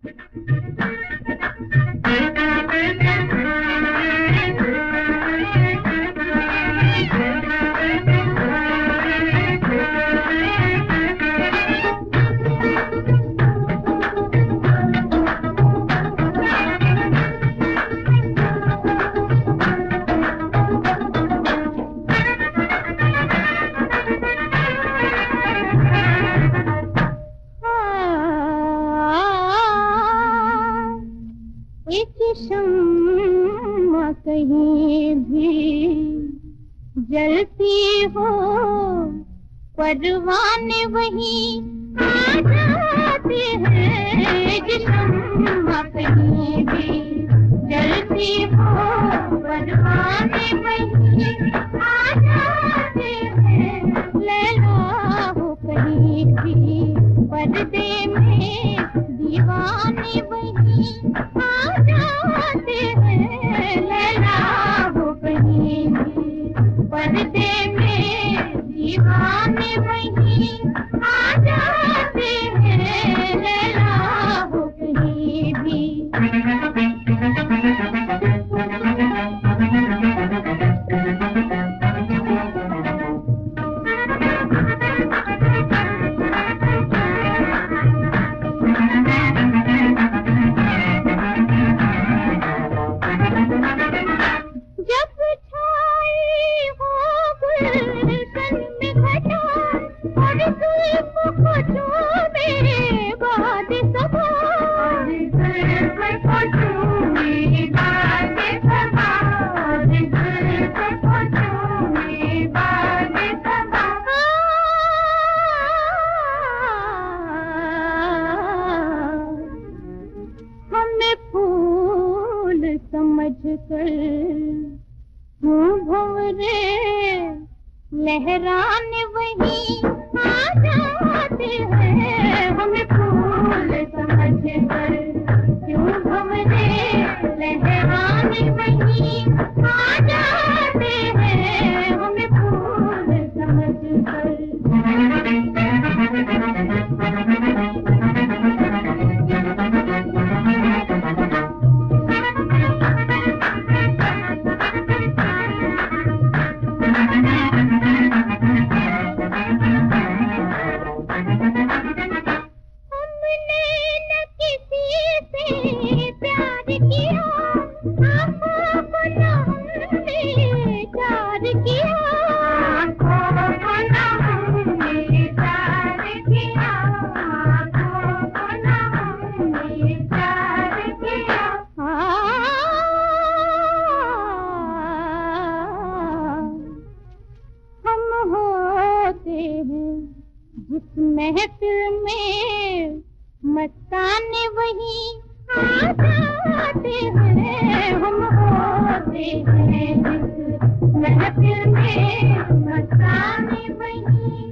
शम्मा कहीं भी जलती हो, परवाने वहीं आ जाते हैं। शम्मा कहीं भी जलती हो, परवाने वहीं आ जाते हैं। लैला हो कहीं भी पर्दे में, दीवाने वहीं आ जाते हैं। लैला हो कहीं भी पर्दे में, दीवाने वहीं आ जाते हैं। लैला हो कहीं भी। हमें फूल समझ कर भंवरे लहराने वहीं आ जाते हैं। हमें फूल समझ कर क्यों भंवरे लहराने वहीं आ जाते हैं। हमें फूल समझ कर। जिस महफिल में मस्ताने वहीं आ जाते हैं। हम होते हैं जिस महफिल में मस्ताने वहीं